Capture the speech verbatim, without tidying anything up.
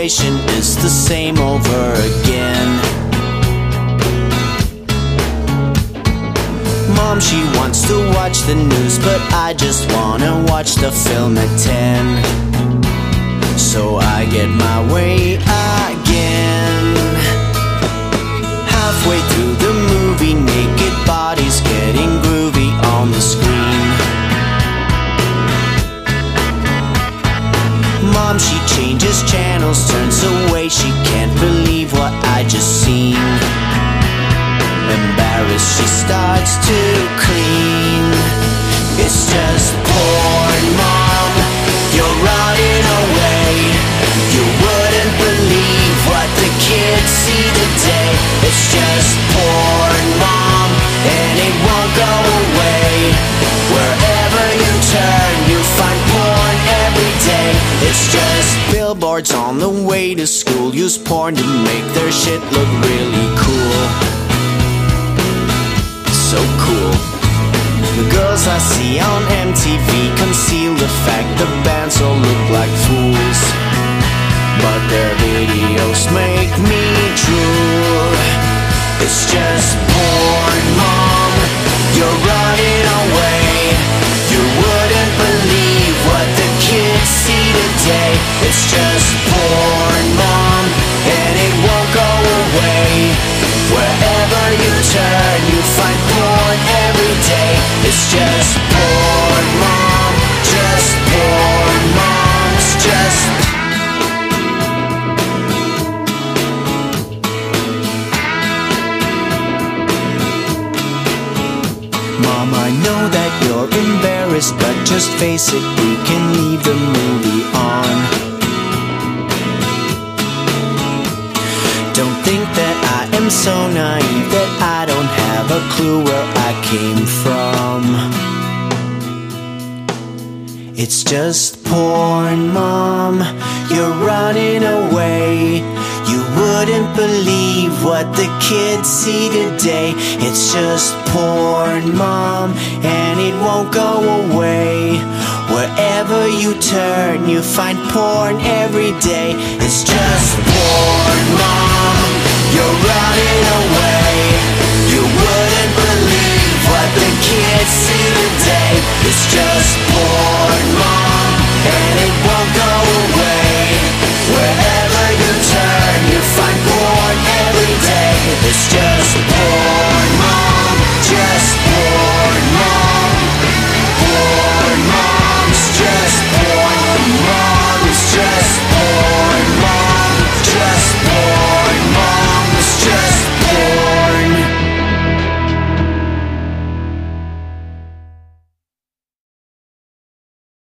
situation is the same over again. Mom, she wants to watch the news, but I just wanna watch the film at ten. So I get my way again. Halfway through the movie, naked bodies getting groovy on the screen. Mom, she changes channels, turns away, she can't believe what I just seen. Embarrassed, she starts to clean. It's just porn, Mom, you're running away. You wouldn't believe what the kids see today. It's just porn, Mom, and it won't go away. Wherever you turn, you find porn every day. It's just billboards on the way to school use porn to make their shit look really cool. So cool. The girls I see on M T V conceal the fact the bands all look like fools, but their videos make me drool. It's just porn, Mom, you're running away. You wouldn't believe what the kids see today. It's just porn, Mom, and it won't go away. Wherever you turn, you find porn every day. It's just porn, Mom, just porn, Mom, it's just. Mom, I know that you're embarrassed, but just face it, we can leave the movie on. Don't think that I am so naive that I don't have a clue where I came from. It's just porn, Mom, you're running away. You wouldn't believe what the kids see today. It's just porn, Mom, and it won't go away. Wherever you turn, you find porn every day. It's just porn, Mom, you're running away. You wouldn't believe what the kids see today. It's just porn, Mom, and it won't go away. Wherever you turn, you find porn every day. It's just porn, Mom, just porn, Mom. Porn, Mom, it's just porn, Mom, it's just